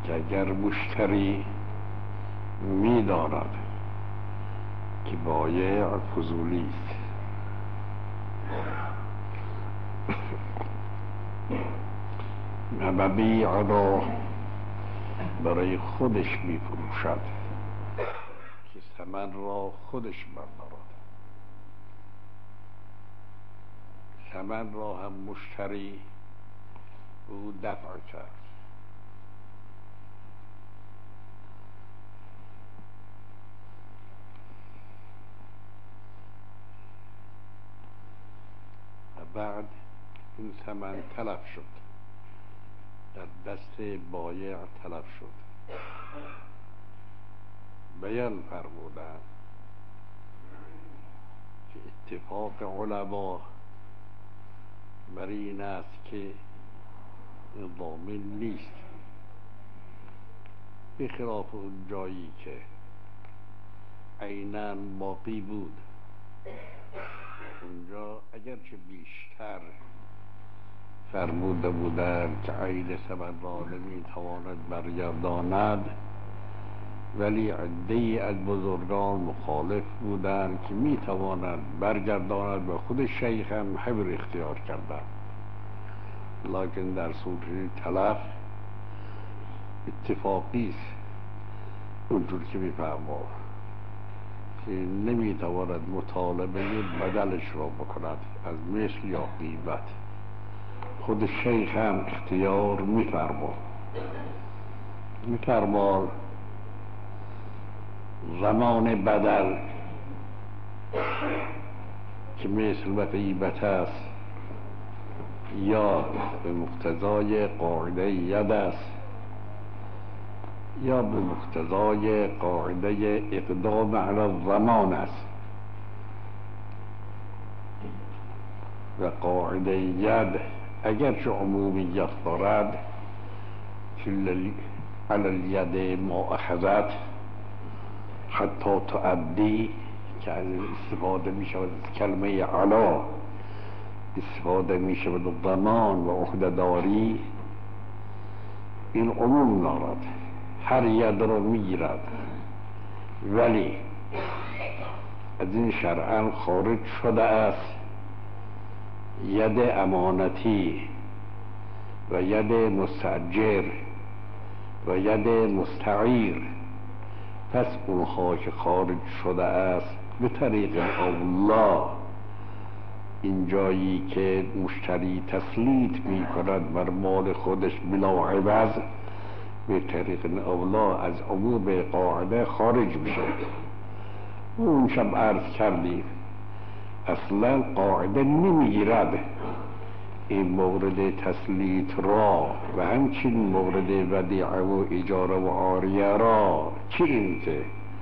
که اگر مشتری می‌داند که بایع فضولی است و مبیع را برای خودش می‌فروشد که ثمن را خودش بردارد، ثمن را هم مشتری او دفع کرد. و بعد این ثمن تلف شد، در دست بایع تلف شد. بیان فرمودند که اتفاق علما بر این است که ضامن نیست، بخلاف اون جایی که عیناً باقی بود. اونجا اگرچه بیشتر فرموده بودند که عین ثمن را نمیتواند برگرداند، ولی عده‌ای از بزرگان مخالف بودند که میتواند برگرداند و خود شیخ هم حبر اختیار کردند. لکن در صورت تلف اتفاقی است، اونجور که میفرماد که نمیتواند مطالبه بدلش را بکند از مثل یا قیمت. خود شیخ هم اختیار میفرماد زمان بدل که مثل و قیمت است یا به مقتضای قاعده ید است یا به مقتضای قاعده اقدام علی الضمان است. و قاعده ید اگرچه عمومیت دارد علی الید ما اخذت حتی تعدی، که از استفاده می شود از کلمه علا، استفاده می شود ضمان و عهده‌داری، این عموم دارد، هر ید را می گیرد. ولی از این شرعاً خارج شده است ید امانتی و ید مستأجر و ید مستعیر. پس اونها که خارج شده است به طریق اولا، این جایی که مشتری تسلیط می کند بر مال خودش بلا عوض، به طریق اولا از عموم قاعده خارج میشه. اون شب عرض کردیم اصلا قاعده نمیگیرد این مورد تسلیط را و همچین مورد ودیعه و اجاره و عاریه را، چه این که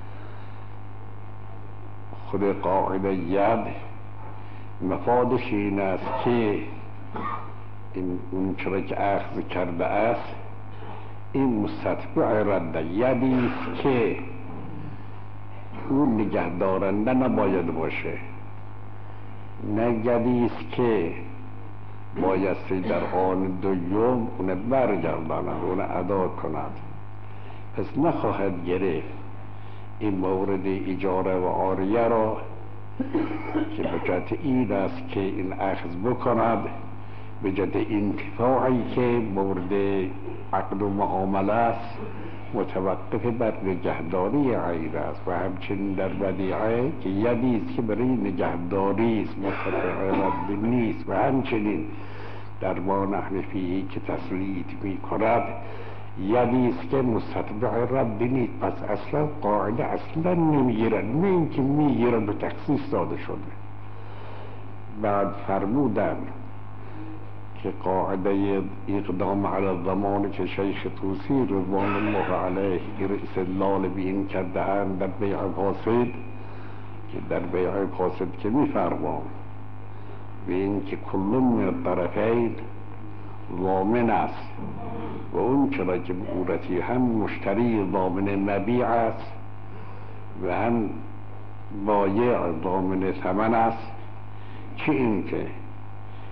خود قاعده ید مفادش این است که اون چرا که اخذ کرده است این مستتبع رده یدی است که اون نگه دارنده نباید باشه، نه یدی است که بایستی در آن دوم اون برگرداند، اون ادا کند. پس نخواهد گرفت این مورد اجاره و عاریه را که به جهت این است که این اخذ بکند، به جهت انتفاعی که مورد عقد و معامله است متوقف بر نگهداری عین است. و همچنین در ودیعه که یدی است که برای نگهداری است، متفق رد نیست. و همچنین در ما نحن فیه که تسلیط می کند یدی است که مستتبع رد نیست. پس اصلا قاعده اصلا نمیگیرد، نه اینکه میگیرد به تخصیص داده شده. بعد فرمودن که قاعده اقدام علی الضمان که شیخ طوسی رضوان الله علیه استدلال به این کرده‌اند در بیع فاسد، که در بیع فاسد که می‌فرماند به این که کل من الطرفین ضامن است و اون چرا که به صورتی هم مشتری ضامن مبیع است و هم بایع ضامن ثمن است، چه این که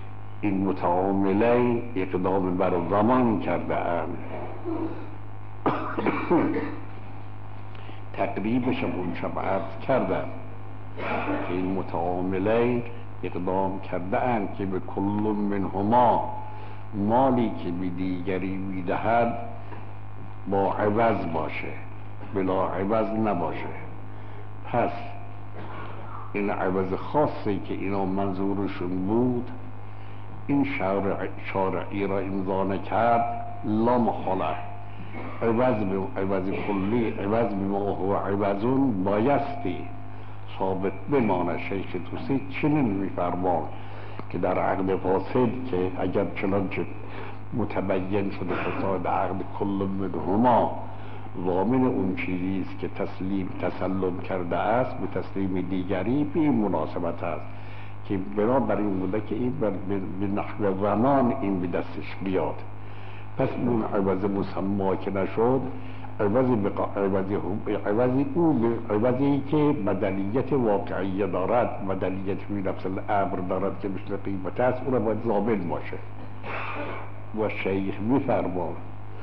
این متعاملین اقدام بر ضمان کرده اند تقریبش اون شب عرض کردم که این متعاملین اقدام کرده اند که به کل منهما مالی که به دیگری میدهد با عوض باشه، بلا عوض نباشه. پس این عوض خاصی که اینا منظورشون بود، این شارعی را امضا نکرد، لا محاله عوض کلی، عوض بما هو عوضون بایستی ثابت بمانه. شیخ توسی چنین میفرماند که در عقد فاسد که اگر چنانچه متبین شده فساد عقد کل منهما ضامن اون چیزی است که تسلم کرده است به تسلیم دیگری، به این مناسبت است که بنابراین بوده که این به نحو زمان این به دستش بیاد. پس اون عوض مسما که نشد، عوضی که بدلیت واقعی دارد، بدلیت فی نفس الامر دارد که مثل قیمت است، اون باید ضامن باشه. و شیخ میفرماند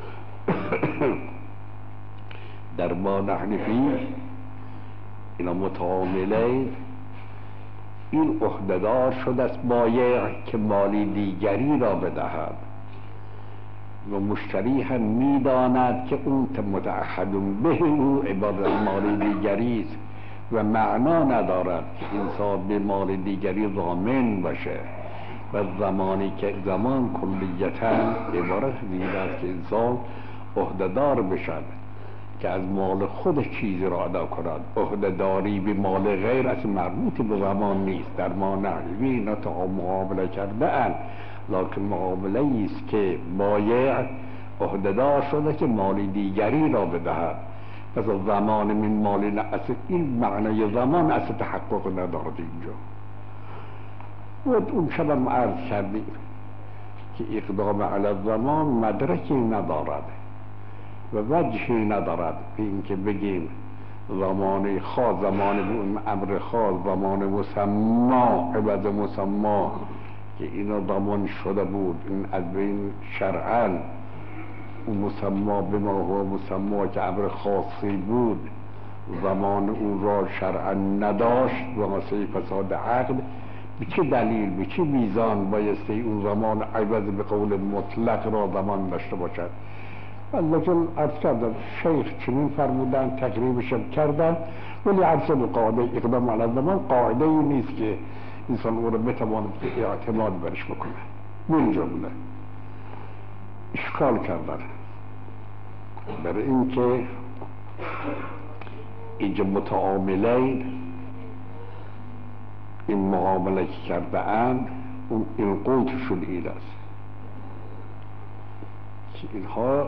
در ما نحن فیه اینا متعاملین، این عهده‌دار شده است بایع که مالی دیگری را بدهد و مشتری هم میداند که اون متعهد به او عبارت مال دیگری است و معنا ندارد که انسان به مال دیگری ضامن باشه. و زمانی که زمان کلیتاً عبارت این است که انسان عهده‌دار بشد که از مال خود چیزی را ادا کند. عهده‌داری به مال غیر از مربوط به زمان نیست. در ما نحوی اینا تا معامله کرده اند، لکن معامله است که بایع عهده‌دار شده که مال دیگری را بدهد. پس زمان من مال اصل، این معنی زمان اصل تحقق ندارد اینجا. و اون شبم عرض کردیم که اقدام علی الزمان مدرکی ندارد و وجهی ندارد به اینکه بگیم زمان خاص، زمان امر خاص، زمان مسما، عوض مسما که اینا ضمان شده بود، این از بین شرعاً اون مسما به ما هو مسما که امر خاصی بود، زمان اون را شرعاً نداشت و مسئله فساد عقد. به چه دلیل، به چه میزان بایستی اون زمان عوض به قول مطلق را زمان داشته باشد؟ لیکن عرض کردم شیخ چنین فرمودن، تقریبشم کردن، ولی عرض قاعده اقدام علی الزمان قاعده ای نیست که انسان او را بتواند که اعتماد برش بکنه. من جمله اشکال کردن برای اینکه اینجا متعاملین این معامله که کرده اند، این قولشون این است که اینها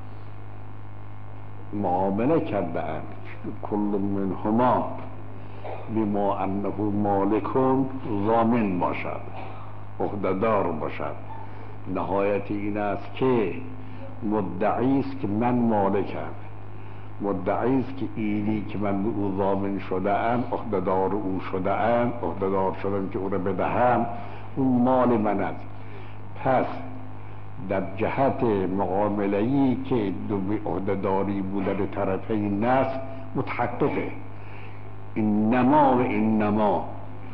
معامله کرده اند کل منهما بما انه مالکون ضامن باشد، عهده‌دار باشد. نهایت این است که مدعی است که من مالکم، مدعی است که اینی که من به او ضامن شده ام، عهده‌دار او شده ام، عهده‌دار شدم که او را بدهم، اون مال من است. پس در جهت معامله‌ای که دو به عهده‌داری بودن طرفین است متحققه. اینما و اینما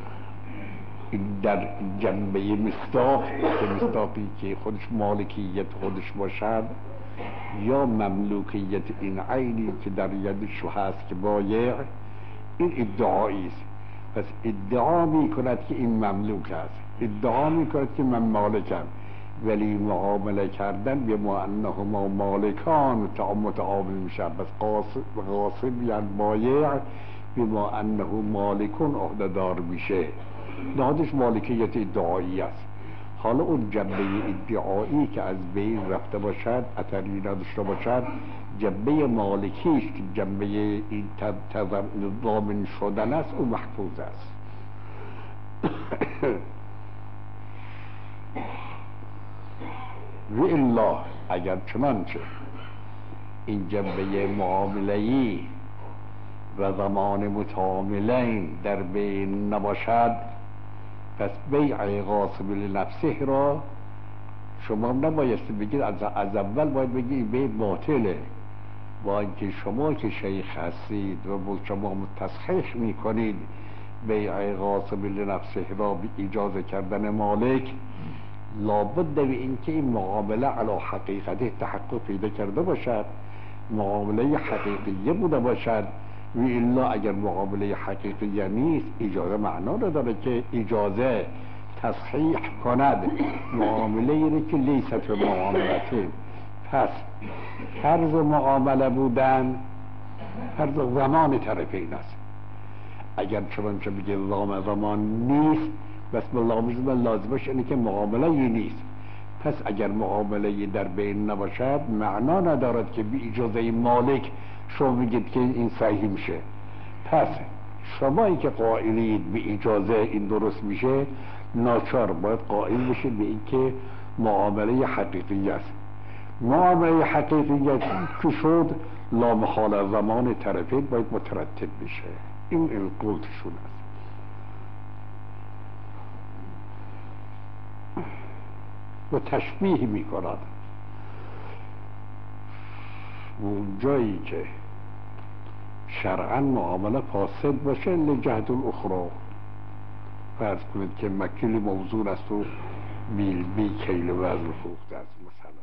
در جنبه مصداق، که مصداقی که خودش مالکیت خودش باشد یا مملوکیت این عینی که در یدش هست که بایع، این ادعایی است. پس ادعا می کند که این مملوک است، ادعا می کند که من مالکم، ولی معامله کردن به ما انهما مالکان متعامل میشه. پس غاصب یعنی بایع به ما انه مالکون عهده‌دار میشه، نهادش مالکیت ادعایی است. حالا اون جنبه ادعایی که از بین رفته باشد، اثری نداشته باشد، جنبه مالکی است که جنبه این ضامن شدن است، اون محفوظ است. و الا اگر چنانچه این جنبه معامله‌ای و زمان متعاملین در بین نباشد، پس بیع غاصب لنفسه را شما نبایستی بگید، از اول باید بگید بیع باطله، با اینکه شما که شیخ هستید و با شما تصحیح میکنید بیع غاصب لنفسه را به اجازه کردن مالک، لابد به اینکه این معامله علی حقیقت تحقق پیدا کرده باشد، معامله حقیقیه بوده باشد. و الا اگر معامله حقیقیه نیست اجازه معنا نداره که اجازه تصحیح کند معامله اینه که لیست معاملته. پس فرض معامله بودن فرض زمان طرفین است. اگر چنانچه بگه زمان نیست بس لازمش اینه که معامله نیست. پس اگر معامله در بین نباشد معنا ندارد که بی اجازه مالک شما بگید که این صحیح میشه. پس شمایی که قائلید به اجازه این درست میشه، ناچار باید قائل بشید به این که معامله حقیقی است. معامله حقیقی که شد لامحال زمان طرفین باید مترتب بشه. این القلتشون است. و تشبیه میکند اون جایی که شرعا معامله فاسد باشه لجهت الاخرى، فرض کنید که مکیل موزون است و بی کیل وزن فوخته است مثلا.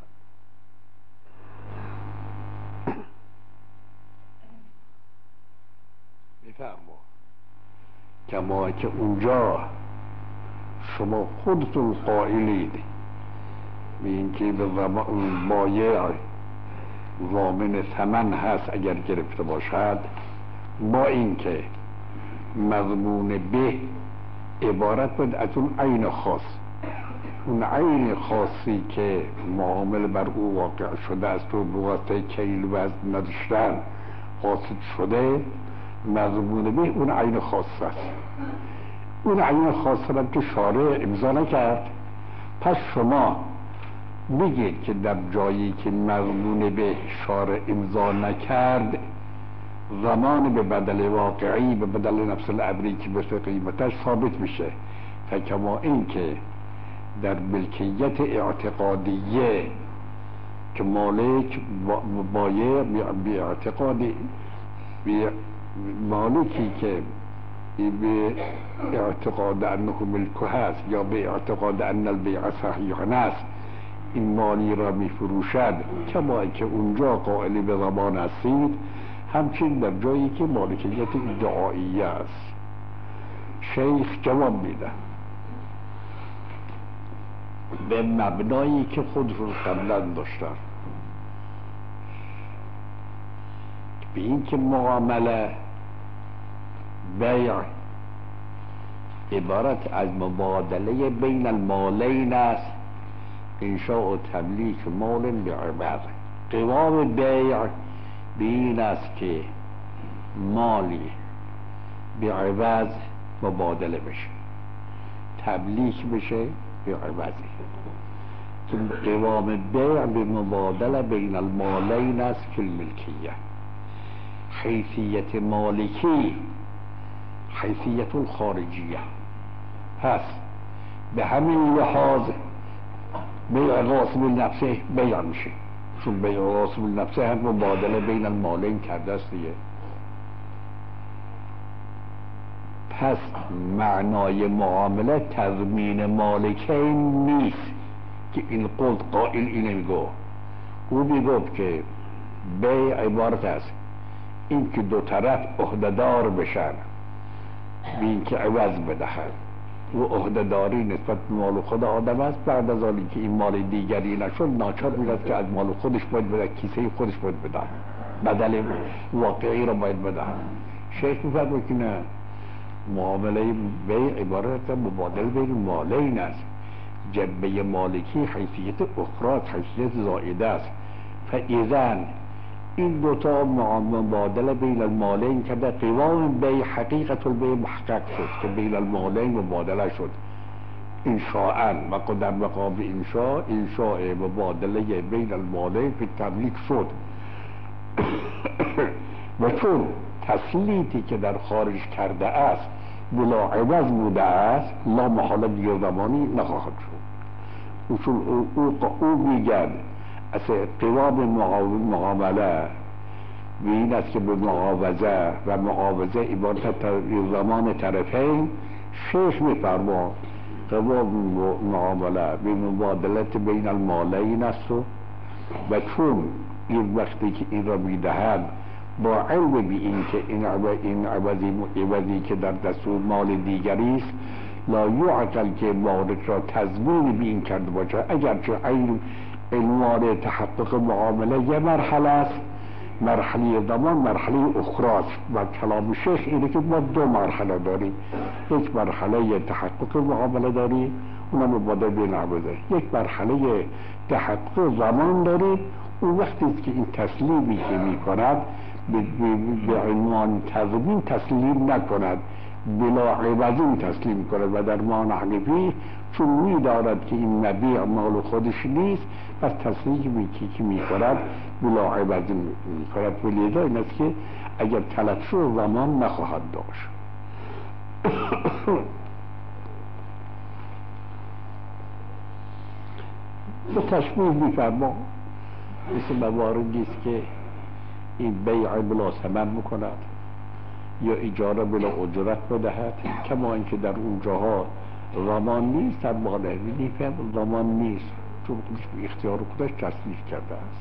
بفرما کما که اونجا شما خودتون قائلید به اینکه به بایع ضامن ثمن هست اگر گرفته باشد، با اینکه مضمون به عبارت بود از اون عین خاص، اون عین خاصی که معامل بر او واقع شده است و به واسطه کیل وزن نداشتن قاصد شده، مضمون به اون عین خاص است. اون عین خاص را که شارع امضا نکرد، پس شما بگید که در جایی که مضمون به شارع امضا نکرد زمان به بدل واقعی به بدل نفس الامری که به قیمتش ثابت میشه. فکما این که در ملکیت اعتقادیه که مالک بایع به اعتقادی مالکی که به اعتقاد انه ملکه هست یا به اعتقاد ان البیع صحیح است این مالی را می فروشد، کما که اونجا قائل به ضمان هستید، همچنین در جایی که مالکیت ادعاییه است. شیخ جواب میده به مبنایی که خودشون قبلا داشتن، به این که معامله بیع عبارت از مبادله بین المالین است، انشاء و تملیک مال بعوض. قوام بیع به این است که مالی بعوض مبادله بشه، تملیک بشه بعوضی. چون قوام بیع به مبادله بین المالین است که الملکیه. حیثیت مالکی حیثیت الخارجیه. پس به همین لحاظ بیع غاصب النفسه بیع میشه، چون بیع غاصب النفسه هم مبادله بین المالین کرده است دیگه. پس معنای معامله تضمین مالکین نیست که این قلت قائل اینه میگو. او میگفت که بیع عبارت است این که دو طرف عهده‌دار بشن به این که عوض بدهند و عهده‌داری نسبت به مال خود آدم است. بعد از آنی که این مال دیگری نشد ناچار میاد که از مال خودش باید بده، کیسه خودش باید بده، بدل واقعی را باید بده. شیخ میفرماید که نه، معامله بیع عبارت مبادله بین مالین است. جنبه مالکی حیثیت اخرى، حیثیت زائده است. فاذا این دوتا مبادله بین المالین که در قوام بیع حقیقت البیع محقق شد که بین المالین مبادله شد انشاءً و در مقام انشاء مبادله بین المالین به تملیک شد. و چون تسلیتی که در خارج کرده است بلا عوض بوده است، لا محاله دیگر زمانی نخواهد شد. چون او میگن از قوام معامله و این است که به معاوضه و معاوضه عبارت زمان طرفین شیخ میفرما قبول معامله به مبادلت بین المالین است و چون این وقتی که این را میدهد با علم به این که این عوضی که در دستور مال دیگری است لا یعقل که مالک را تضمین به این کرده باشد اگرچه عنوان تحقق معامله یه مرحله است مرحله ضمان مرحله اخراست و کلام شیخ اینه که ما دو مرحله داریم یک مرحله تحقق معامله داریم اونم مبادله بین عوضه یک مرحله تحقق زمان داریم اون وقتی است که این تسلیمی که می کند به عنوان تضمین تسلیم نکند بلا عوضی تسلیم کند و در معنی حنفی چون می‌داند که این مبیع مال خودش نیست پس تسلیمی که می‌کند بلا عوضی می‌کند و لذا این است که اگر تلف شد زمان نخواهد داشت. به تشبیه می‌فرما مثل مواردی است که این بیع بلا ثمن می‌کند یا اجاره بلا اجرت بدهد کما اینکه در اونجاها زمان نیست در مالهی نیفهم زمان نیست چون خودش به اختیار خودش تصریف کرده است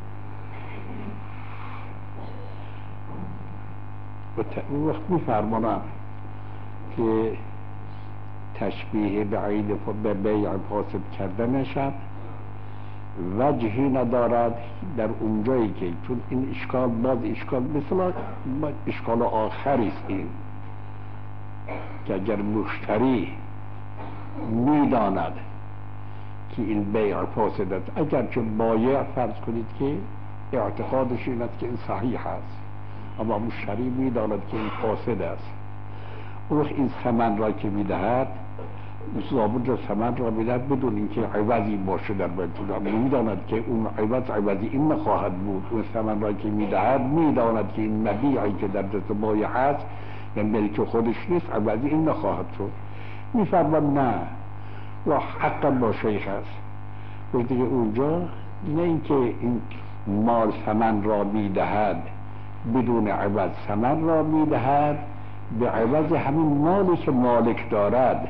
و اون وقت میفرمانم که تشبیه به بیع فاسد کردنشم وجهی ندارد در اونجایی که چون این اشکال باز اشکال مثلا اشکال آخری است این که اگر مشتری میداند که این بیع فاسد است اگرچه بایع فرض کنید که اعتقادش این است که این صحیح است اما مشتری میداند که این فاسد است اون این ثمن را که میدهد ضابط ثمن را میدهد بدون اینکه عوضی باشه در بین میداند که اون عوضی این نخواهد بود اون ثمن را که میدهد میداند که این مبیعی که در دست بایع هست یا ملک خودش نیست عوضی این نخواهد شد میفرماید نه و حقا با شیخ است و دیگه اونجا نه اینکه این مال ثمن را میدهد بدون عوض ثمن را میدهد به عوض همین مالی که مالک دارد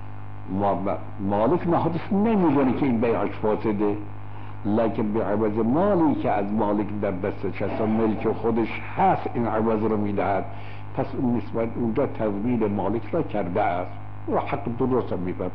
مالک نهادش نمیدونه که این بیعش فاسده لکن به عوض مالی که از مالک در دستش هست و ملک خودش هست این عوض را میدهد پس اون نسبت اونجا تضمین مالک را کرده است و حق درست میفرماید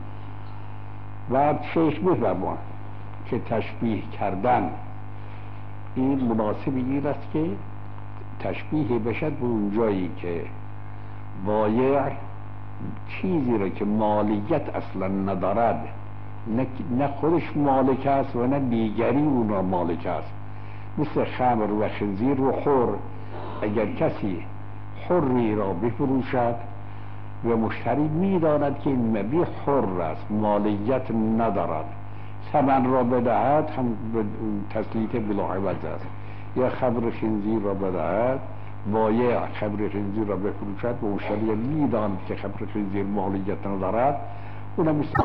و شیخ میفرماید که تشبیه کردن این مناسب این است که تشبیه بشد به اونجایی که بایع چیزی را که مالیت اصلا ندارد نه خودش مالک است و نه دیگری اون را مالک است مثل خمر و خنزیر و حر اگر کسی حری را بفروشد و مشتری میداند که این مبیع حر است مالیت ندارد ثمن را بدهد هم تسلیت بلا عوض است یا خمر خنزیر را بدهد بایع خمر خنزیر را بفروشد و مشتری میداند که خمر خنزیر مالیت ندارد اونم مثل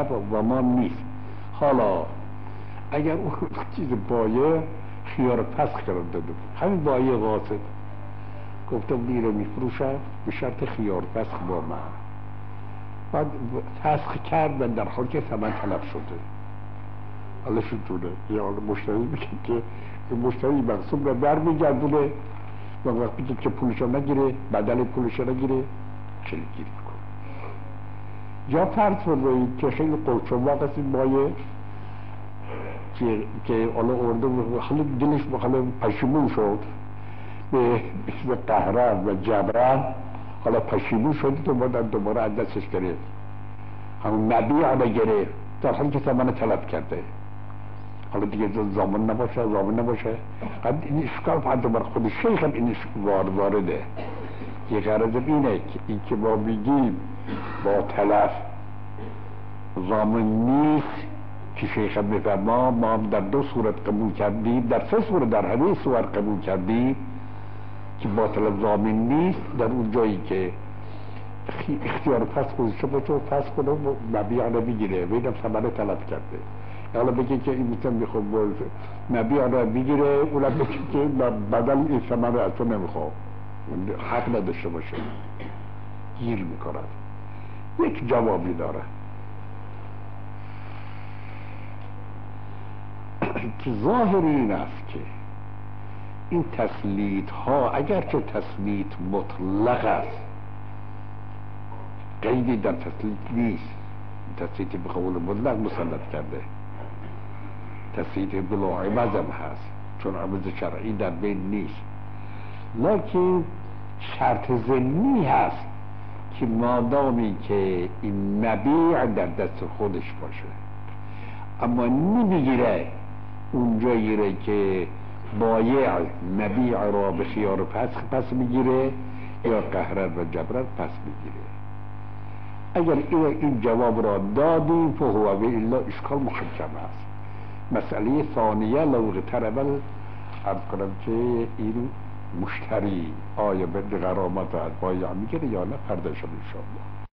ضمان نیست. حالا اگر اون چیز بایع خیار پس کرده بود، همین بایع قاصد گفتم میره میفروشم به شرط خیار پسخ با من، بعد فسخ کرد و در حال که ثمن طلب شده. حالا شدونه یا مشتری میگه که این مشتری مقصوم را برمیگردونه و وقتی که پولشو نگیره، بدل پولشو نگیره، خیلی گیری میکنه. یا فرض فرمایید که خیلی قلچواق است این بایع که حالا ارده حالا دلش حالا پشیمون شد به اسم قهرن و جبران، حالا پشیمون شد و دوباره از دستش گرفت، همون مبیع را گرفت در حالی که ثمن طلب کرده. حالا دیگه ضامن نباشه قد این اشکال فرد بر خود شیخ هم این وارده. یه غرض اینه که این که ما بگیم با تلف ضامن نیست که شیخ هم میفرما ما هم در 2 صورت قبول کردیم، در 3 صورت در همه صورت قبول کردیم که با تلف ضامن نیست. در اون جایی که اختیار پس گذاشته باشه و پس کنه و مبیع را بگیره و اینم ثمن طلب کرده. حالا بگه که این میتونم میخوام مبیع را بگیره، اونم بگه که بدل این ثمن را از تو نمیخوام، حق نداشته باشه، گیر میکند. یک جوابی داره که ظاهر این است که این تسلیط ها اگرچه تسلیط مطلق است، قیدی در تسلیط نیست، تسلیط به قول مطلق مسلط کرده، تسلیط بلا عوض هم هست چون عوض شرعی در بین نیست، لکن شرط ضمنی هست که مادامی که این مبیع در دست خودش باشه اما نمیگیره اونجایی را که بایع مبیع را به خیار پس میگیره یا قهرن و جبرن پس میگیره. اگر این جواب را دادیم فهو و الا اشکال محکم است. مسئله ثانیه لو اقترب عرض کنم که این مشتری آیا به غرامت از بایع میگیره یا نه، فرداش انشاءالله.